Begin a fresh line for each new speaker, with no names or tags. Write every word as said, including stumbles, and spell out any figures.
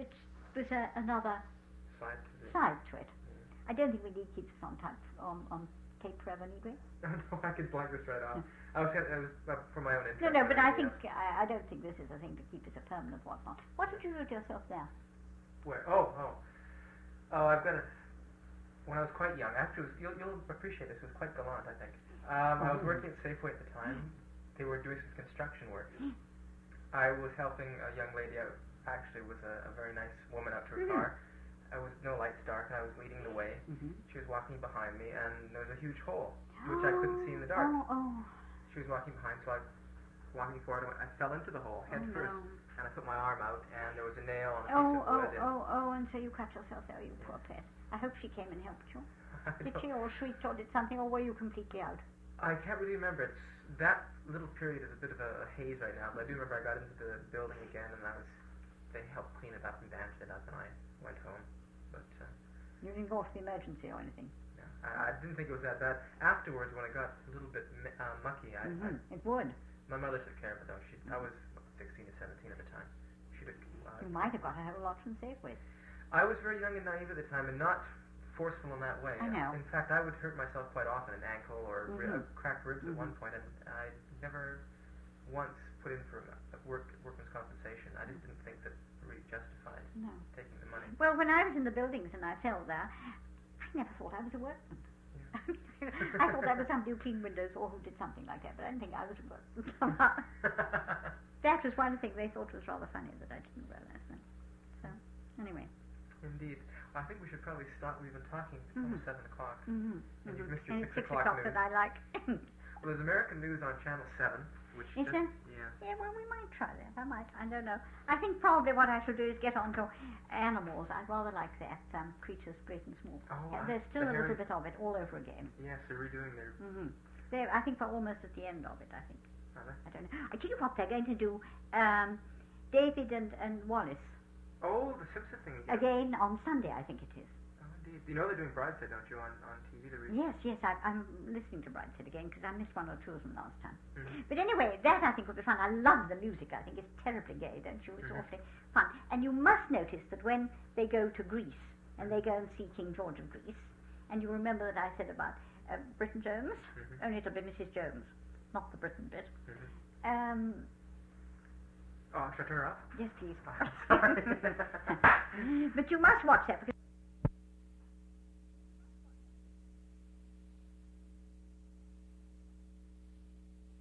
it's there's a, another
side to it.
Side to it. Mm. I don't think we need to keep this on type on on tape forever, need we?
No, I can blank this right off. I was, gonna, I was uh, for my own interest.
No, no, but I think I, I don't think this is a thing to keep as a permanent whatnot. What did you do to yourself there?
Where? Oh, oh, oh! I've got it. When I was quite young, actually, it was, you'll, you'll appreciate this. It was quite gallant, I think. Um, oh. I was working at Safeway at the time. They were doing some construction work. I was helping a young lady out. Actually, was a, a very nice woman out to her mm-hmm. car. I was no lights dark, and I was leading the way. Mm-hmm. She was walking behind me, and there was a huge hole, which I couldn't see in the dark.
Oh, oh.
She was walking behind, so I walking forward, and I fell into the hole head
oh,
first,
no.
and I put my arm out, and there was a nail on a
oh,
piece of
oh,
wood.
Oh, oh, oh, and so you cut yourself there, you poor pet. I hope she came and helped you. Did she, or shrieked, or did something, or were you completely out?
I can't really remember. It's, that little period is a bit of a, a haze right now, but I do remember I got into the building again, and I was, they helped clean it up and bandage it up, and I went home. But uh,
you didn't go to the emergency or anything?
No, I, I didn't think it was that bad. Afterwards, when it got a little bit uh, mucky, I,
mm-hmm.
I...
It would.
My mother took care of it, though. She, I was what, sixteen or seventeen at the time. She took, uh,
you might have got a whole lot from Safeway.
I was very young and naive at the time, and not forceful in that way.
I know.
In fact, I would hurt myself quite often, an ankle or
mm-hmm.
ri- cracked ribs
mm-hmm.
at one point, and I never once put in for a work, workman's compensation. I just didn't think that really justified
no.
taking the money.
Well, when I was in the buildings and I fell there, I never thought I was a workman. Yeah. I thought I was somebody who cleaned windows or who did something like that, but I didn't think I was a workman. That was one thing they thought was rather funny that I didn't realize that. So, anyway.
Indeed. Well, I think we should probably stop. We've been talking
mm-hmm.
almost seven o'clock.
Mm-hmm.
And you've missed
and
your
it's
six,
six
o'clock,
o'clock
news.
that I like.
Well, there's American news on Channel seven, which
is
just,
there?
Yeah.
Yeah, well, we might try that. I might. I don't know. I think probably what I should do is get onto animals. I'd rather like that. Um, creatures great and small.
Oh,
yeah, there's still
the
a little bit of it all over again.
Yes, they're redoing their...
Mm-hmm. They're, I think we're almost at the end of it, I think.
Are they?
I don't know. I tell you what, they're going to do um, David and, and Wallace.
Oh, the Simpson thing again.
Again on Sunday, I think it is.
Oh, indeed. You know they're doing Brideshead, don't you, on, on T V? They're
yes, yes, I, I'm listening to Brideshead again because I missed one or two of them last time.
Mm-hmm.
But anyway, that I think will be fun. I love the music. I think it's terribly gay, don't you? It's
mm-hmm.
awfully fun. And you must notice that when they go to Greece and they go and see King George of Greece, and you remember that I said about uh, Britain Jones,
mm-hmm.
only it'll be Missus Jones, not the Britain bit.
Mm-hmm.
Um,
oh, should I turn her off?
Yes, please.
Sorry.
But you must watch that because